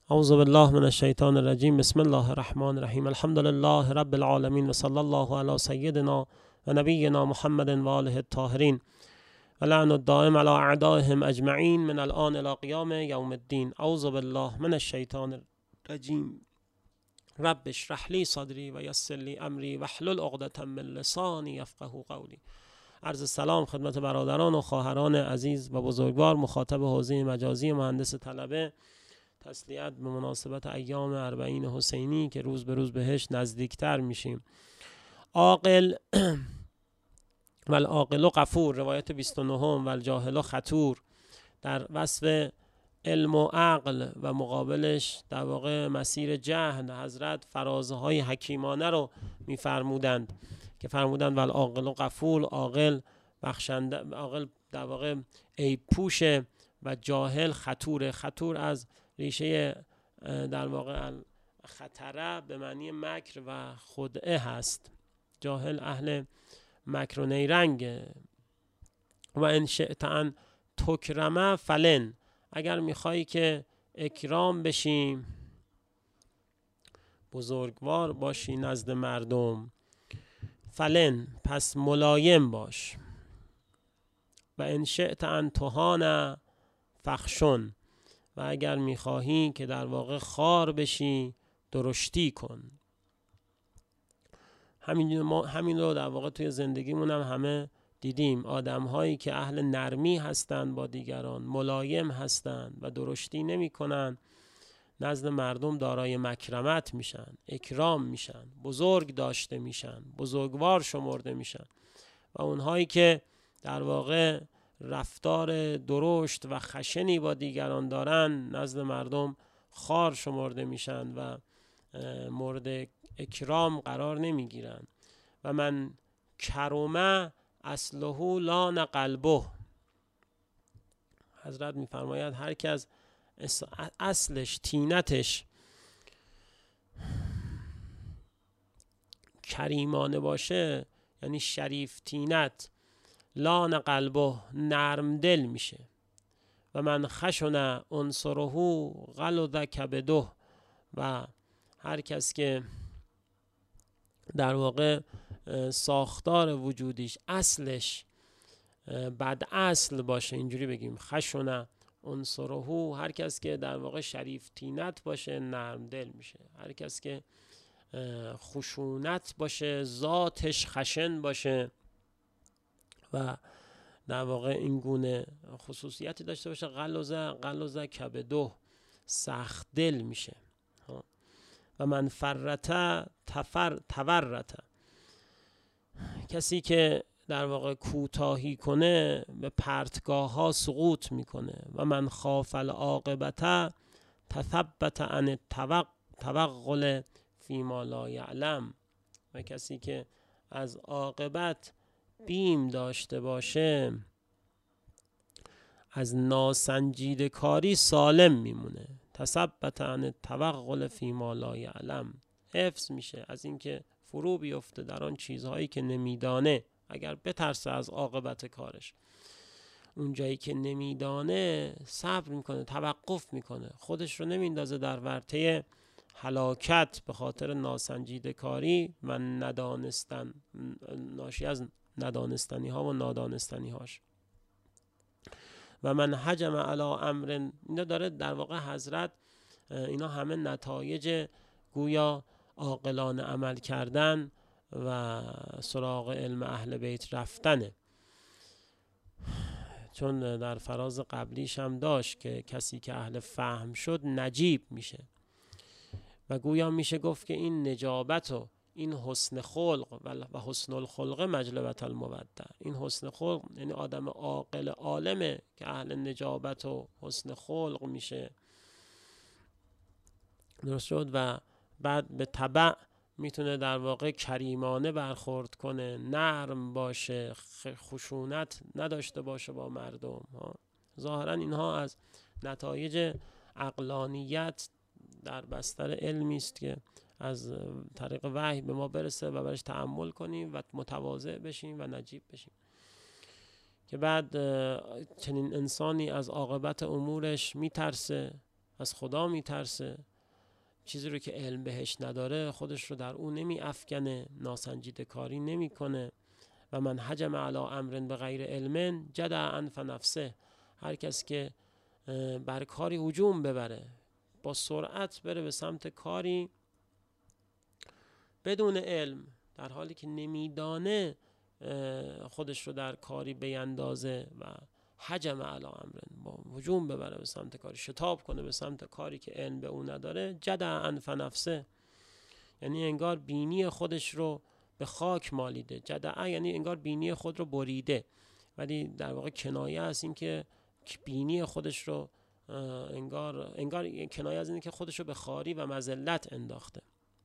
اعوذ بالله من الشیطان الرجیم. بسم الله الرحمن الرحیم. الحمد لله رب العالمین و صلی الله علی سیدنا و نبینا محمد و آله الطاهرین و لعن الدائم علی اعدائهم اجمعین من الان الی قیام یوم الدین. اعوذ بالله من الشیطان الرجیم. رب اشرح لی صدری و یسر لی امری واحلل عقدة من لسانی یفقهوا قولی. عرض سلام خدمت برادران و خواهران عزیز و بزرگوار مخاطب حوزه مجازی مهندس طلبه. تسلیت به مناسبت ایام 40 حسینی که روز به روز بهش نزدیکتر میشیم. عاقل و العاقل غفور، روایت 29 و الجاهل خطور، در وصف علم و عقل و مقابلش در واقع مسیر جهل حضرت فرازهای حکیمانه رو میفرمودند که فرمودند و العاقل غفور، عاقل بخشنده، عاقل در واقع عیب پوشه و جاهل خطور. خطور از ریشه در واقع خطره به معنی مکر و خدعه هست. جاهل اهل مکر و نیرنگ. و ان شئت ان تکرم فلن، اگر میخوایی که اکرام بشیم، بزرگوار باشی نزد مردم، فلن پس ملایم باش. و ان شئت ان تهان فخشن، و اگر میخواهی که در واقع خار بشی درشتی کن. همین رو در واقع توی زندگیمون هم همه دیدیم. آدم هایی که اهل نرمی هستند با دیگران، ملایم هستند و درشتی نمی کنن، نزد مردم دارای مکرمت میشن، اکرام میشن، بزرگ داشته میشن، بزرگوار شمرده میشن. و اونهایی که در واقع رفتار درشت و خشنی با دیگران دارن، نزد مردم خار شمرده میشن و مورد اکرام قرار نمیگیرن. و من کرمه اصله لان قلبه، حضرت میفرماید هر کی از اصلش، تینتش کریمانه باشه، یعنی شریف تینت، لان قلبه نرم دل میشه. و من خشن عنصره غلظ کبده، و هر کس که در واقع ساختار وجودیش، اصلش بد اصل باشه، اینجوری بگیم خشن عنصره، هر کس که در واقع شریف تینت باشه نرم دل میشه. هر کس که خشونت باشه، ذاتش خشن باشه و در واقع این گونه خصوصیتی داشته باشه، غلظ کبده، سخت دل میشه. و من فرط تورط، کسی که در واقع کوتاهی کنه به پرتگاه ها سقوط میکنه. و من خاف العاقبت تثبت عن التوغل فیما لا یعلم، و کسی که از عاقبت بیم داشته باشه، از ناسنجیده کاری سالم میمونه. تثبت عن التوغل فیما لا یعلم، حفظ میشه از اینکه فرو بیفته در آن چیزهایی که نمیدانه. اگر بترسه از عاقبت کارش، اون جایی که نمیدانه صبر میکنه، توقف میکنه، خودش رو نمیندازه در ورطه هلاکت به خاطر ناسنجیده کاری و ندانستن، ناشی از ندانستنی ها و نادانستنی هاش. و من هجم علی امر، اینا داره در واقع حضرت، اینا همه نتایج گویا عاقلانه عمل کردن و سراغ علم اهل بیت رفتنه. چون در فراز قبلیش هم داشت که کسی که اهل فهم شد نجیب میشه، و گویا میشه گفت که این نجابت و این حسن خلق و حسن الخلق مجلبت الموده، این حسن خلق یعنی آدم عاقل عالمه که اهل نجابت و حسن خلق میشه. درست شد؟ و بعد به تبع میتونه در واقع کریمانه برخورد کنه، نرم باشه، خشونت نداشته باشه با مردم. ظاهرا اینها از نتایج عقلانیت در بستر علمی است که از طریق وحی به ما برسه و برش تأمل کنیم و متواضع بشیم و نجیب بشیم، که بعد چنین انسانی از عاقبت امورش میترسه، از خدا میترسه، چیزی رو که علم بهش نداره خودش رو در اون نمی افکنه، ناسنجیده کاری نمی کنه. و من هجم علی امر بغیر علم جدع انف نفسه، هر کس که بر کاری هجوم ببره، با سرعت بره به سمت کاری بدون علم، در حالی که نمیدانه خودش رو در کاری بیندازه و هجم علی امر، با هجوم ببره به سمت کاری، شتاب کنه به سمت کاری که علم به اون نداره، جدع انف نفسه، یعنی انگار بینی خودش رو به خاک مالیده. جدع یعنی انگار بینی خود رو بریده، ولی در واقع کنایه است این که بینی خودش رو انگار کنایه از اینه که خودش رو به خواری و مذلت انداخته.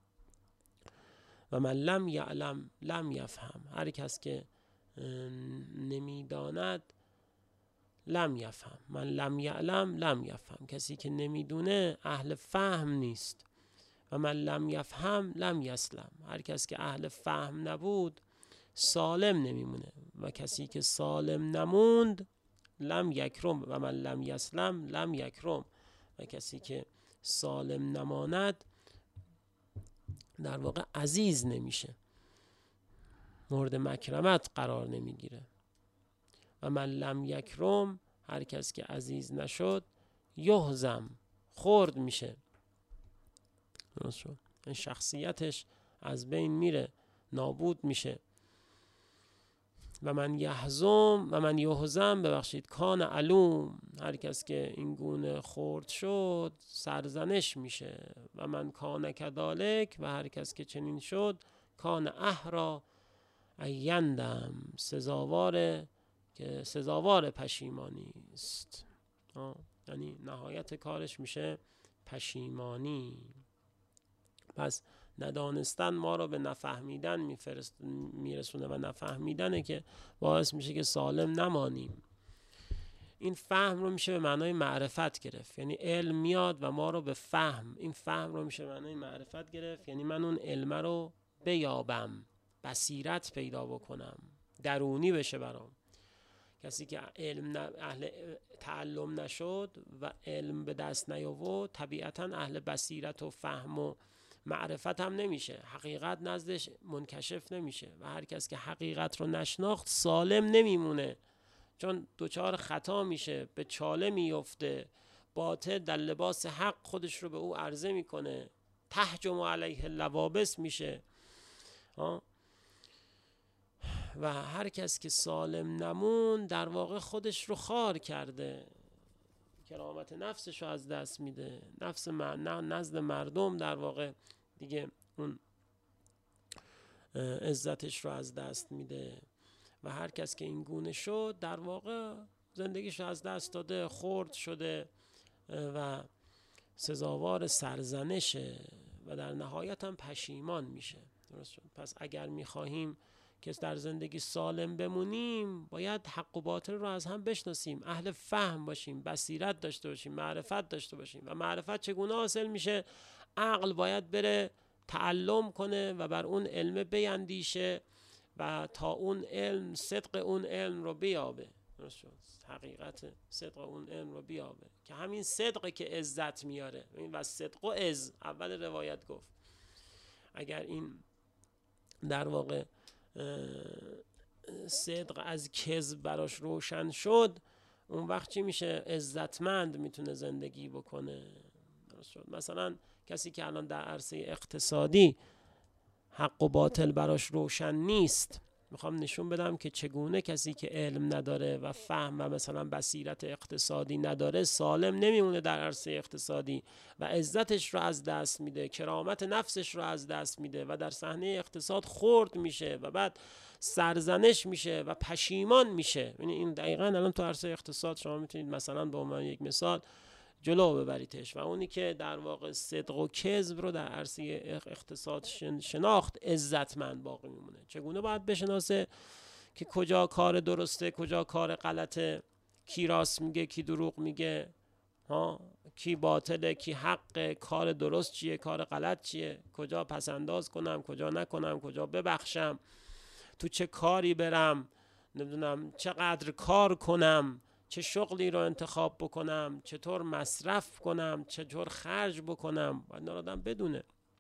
و من لم یعلم لم یفهم، هر کس که نمیداند لم یفهم، من لم یعلم لم یفهم، کسی که نمیدونه اهل فهم نیست. و من لم یفهم لم یسلم، هر کس که اهل فهم نبود سالم نمیمونه، و کسی که سالم نموند لم یکرم، و من لم یسلم لم یکرم، و کسی که سالم نماند در واقع عزیز نمیشه، مورد مکرمت قرار نمیگیره. و من لم یکرم، هر کس که عزیز نشد یهزم، خرد میشه، درست شد، این شخصیتش از بین میره، نابود میشه. و من یهزم ببخشید کان علوم، هر کس که این گونه خرد شد سرزنش میشه. و من کان کذالک، و هر کس که چنین شد کان احرا ایندم، سزاوار که سزاوار پشیمانی است، یعنی نهایت کارش میشه پشیمانی. پس ندانستن ما رو به نفهمیدن میرسونه، و نفهمیدنه که باعث میشه که سالم نمانیم. این فهم رو میشه به معنای معرفت گرفت، یعنی علم میاد و ما رو به فهم، این فهم رو میشه به معنای معرفت گرفت، یعنی من اون علم رو بیابم، بصیرت پیدا بکنم، درونی بشه برام. کسی که اهل تعلم نشد و علم به دست نیاورد طبیعتا اهل بصیرت و فهم و معرفت هم نمیشه، حقیقت نزدش منکشف نمیشه، و هر کس که حقیقت رو نشناخت سالم نمیمونه، چون دوچار خطا میشه، به چاله میفته، باطل در لباس حق خودش رو به او عرضه میکنه، تهجم علیه اللوابس میشه. و هر کس که سالم نمون در واقع خودش رو خار کرده، کرامت نفسش رو از دست میده، نفس نزد مردم در واقع دیگه اون عزتش رو از دست میده. و هر کس که این گونه شد در واقع زندگیش رو از دست داده، خرد شده و سزاوار سرزنشه و در نهایت هم پشیمان میشه. درست شد؟ پس اگر میخواهیم که در زندگی سالم بمونیم باید حق و باطل رو از هم بشناسیم، اهل فهم باشیم، بصیرت داشته باشیم، معرفت داشته باشیم. و معرفت چگونه حاصل میشه؟ عقل باید بره تعلم کنه و بر اون علم بیندیشه و تا اون علم، صدق اون علم رو بیابه، حقیقت صدق اون علم رو بیابه، که همین صدقه که عزت میاره. و صدق و عز اول روایت گفت، اگر این در واقع صدق از کذب براش روشن شد، اون وقت چی میشه؟ عزتمند میتونه زندگی بکنه. مثلا کسی که الان در عرصه اقتصادی حق و باطل براش روشن نیست، میخوام نشون بدم که چگونه کسی که علم نداره و فهم و مثلا بصیرت اقتصادی نداره سالم نمیمونه در عرصه اقتصادی و عزتش رو از دست میده، کرامت نفسش رو از دست میده و در صحنه اقتصاد خرد میشه و بعد سرزنش میشه و پشیمان میشه. یعنی این دقیقاً الان تو عرصه اقتصاد شما میتونید مثلا به عنوان یک مثال جلو ببریدش، و اونی که در واقع صدق و کذب رو در عرصه اقتصاد شناخت عزتمند باقی میمونه. چگونه باید بشناسه که کجا کار درسته، کجا کار غلطه، کی راست میگه، کی دروغ میگه، کی باطله، کی حقه، کار درست چیه، کار غلط چیه، کجا پسنداز کنم، کجا نکنم، کجا ببخشم، تو چه کاری برم، نمیدونم چقدر کار کنم، چه شغلی رو انتخاب بکنم، چطور مصرف کنم، چطور خرج بکنم، باید آدم بدونه.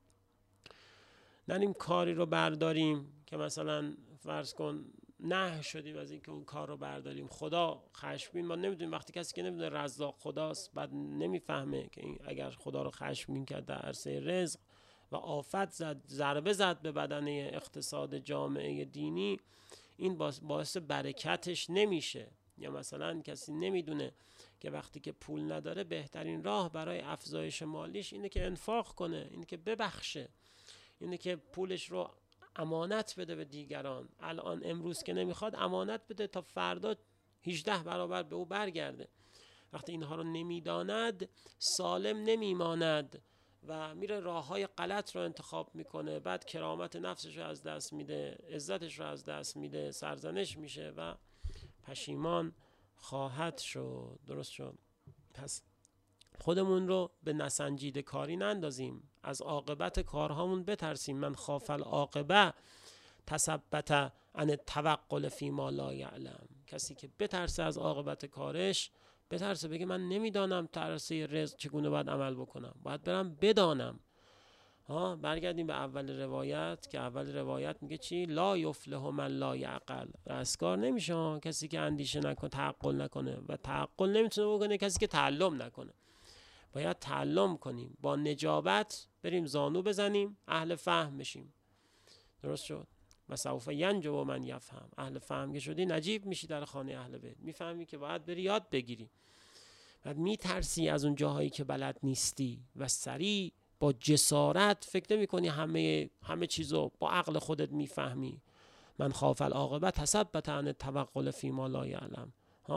نریم کاری رو برداریم که مثلا فرض کن نه شدیم از اینکه اون کار رو برداریم، خدا خشمگین. ما نمیدونیم، وقتی کسی که نمیدونه رزاق خداست بعد نمیفهمه که اگر خدا رو خشمگین کرد در عرصه رزق و آفت زد، ضربه زد به بدنه اقتصاد جامعه دینی، این باعث برکتش نمیشه. یا مثلا کسی نمیدونه که وقتی که پول نداره بهترین راه برای افزایش مالیش اینه که انفاق کنه، اینه که ببخشه، اینه که پولش رو امانت بده به دیگران. الان امروز که نمیخواد امانت بده تا فردا 18 برابر به او برگرده. وقتی اینها رو نمیداند سالم نمیماند و میره راههای غلط رو انتخاب میکنه، بعد کرامت نفسش رو از دست میده، عزتش رو از دست میده، سرزنش میشه و پشیمان خواهد شد. درست شد؟ پس خودمون رو به نسنجیده کاری نندازیم، از عاقبت کارهامون بترسیم. من خاف العاقبه تثبت عن التوغل فی ما لا یعلم. کسی که بترسه از عاقبت کارش، بترسه بگه من نمیدانم در عرصه رزق چگونه باید عمل بکنم، باید برم بدانم. برگردیم به اول روایت که اول روایت میگه چی؟ لا یفلح من لا یعقل. رستگار نمیشه کسی که اندیشه نکنه، تعقل نکنه، و تعقل نمیتونه بکنه کسی که تعلم نکنه. باید تعلم کنیم، با نجابت بریم زانو بزنیم، اهل فهم بشیم. درست شد؟ و سوف ینجو من یفهم. اهل فهم که شدی نجیب میشی در خانه اهل بیت، میفهمی که باید بری یاد بگیری. بعد میترسی از اون جاهایی که بلد نیستی و سریع با جسارت فکر نمی کنی همه چیزو با عقل خودت میفهمی. من خاف العاقبه تثبت عن التوغل فی ما لا یعلم.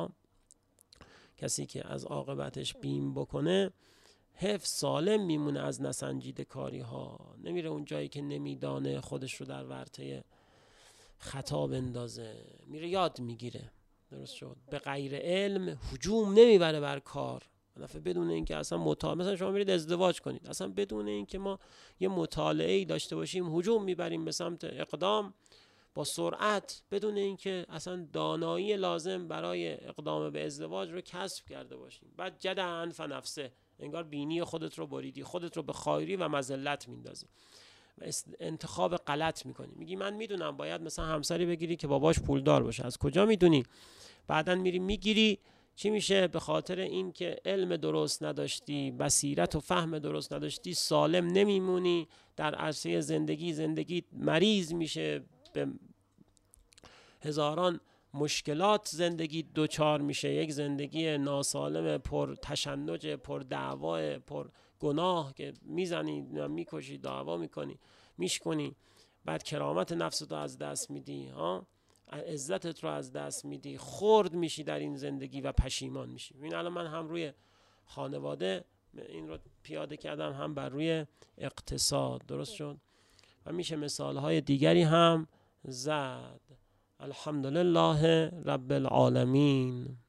کسی که از عاقبتش بیم بکنه حفظ سالم میمونه از نسنجیده کاری ها، نمیره اون جایی که نمیدانه خودش رو در ورطه خطا بندازه، میره یاد میگیره. درست شد؟ به غیر علم هجوم نمیبره بر کار. دفعه بدون اینکه اصلا مثلا شما میرید ازدواج کنید، اصلا بدون اینکه ما یه مطالعه‌ای داشته باشیم هجوم میبریم به سمت اقدام با سرعت، بدون اینکه اصلا دانایی لازم برای اقدام به ازدواج رو کسب کرده باشیم. بعد جدعاً فنفسه، انگار بینی خودت رو بریدی، خودت رو به خایری و مذلت میندازی و انتخاب غلط میکنی. میگی من میدونم باید مثلا همسری بگیری که باباش پولدار باشه. از کجا میدونی؟ بعدن میری میگیری، چی میشه؟ به خاطر این که علم درست نداشتی، بصیرت و فهم درست نداشتی، سالم نمیمونی در عرصه زندگی مریض میشه، به هزاران مشکلات زندگی دوچار میشه. یک زندگی ناسالم، پر تشنج، پر دعوا، پر گناه که میزنی، میکشی، دعوا میکنی، میشکنی. بعد کرامت نفست رو از دست میدی، عزتت رو از دست میدی، خرد میشی در این زندگی و پشیمان میشی. این الان من هم روی خانواده این رو پیاده کردم، هم بر روی اقتصاد. درست شد؟ و میشه مثالهای دیگری هم زد. الحمدلله رب العالمین.